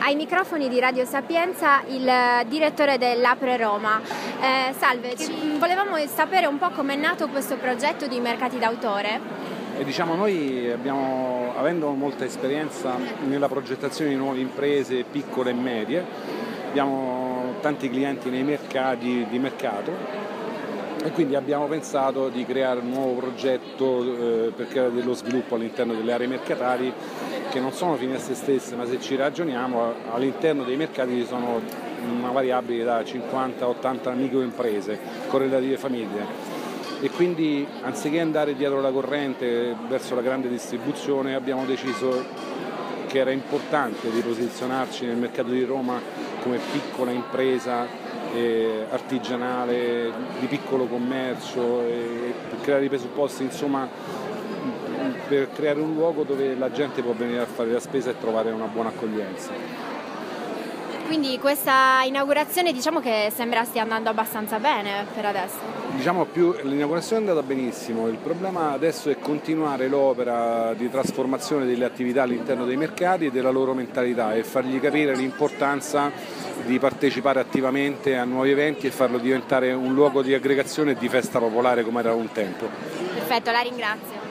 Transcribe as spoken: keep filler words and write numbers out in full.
ai microfoni di Radio Sapienza il direttore dell'Apre Roma. Eh, salve, ci, volevamo sapere un po' com'è nato questo progetto di mercati d'autore. E diciamo noi abbiamo, avendo molta esperienza nella progettazione di nuove imprese piccole e medie, abbiamo tanti clienti nei mercati di mercato e quindi abbiamo pensato di creare un nuovo progetto eh, per creare dello sviluppo all'interno delle aree mercatali che non sono fini a se stesse, ma se ci ragioniamo all'interno dei mercati ci sono una variabile da cinquanta a ottanta microimprese con relative famiglie e quindi anziché andare dietro la corrente verso la grande distribuzione abbiamo deciso che era importante di posizionarci nel mercato di Roma come piccola impresa eh, artigianale, di piccolo commercio, eh, per creare i presupposti, insomma, per creare un luogo dove la gente può venire a fare la spesa e trovare una buona accoglienza. Quindi questa inaugurazione diciamo che sembra stia andando abbastanza bene per adesso. Diciamo più, l'inaugurazione è andata benissimo, il problema adesso è continuare l'opera di trasformazione delle attività all'interno dei mercati e della loro mentalità e fargli capire l'importanza di partecipare attivamente a nuovi eventi e farlo diventare un luogo di aggregazione e di festa popolare come era un tempo. Perfetto, la ringrazio.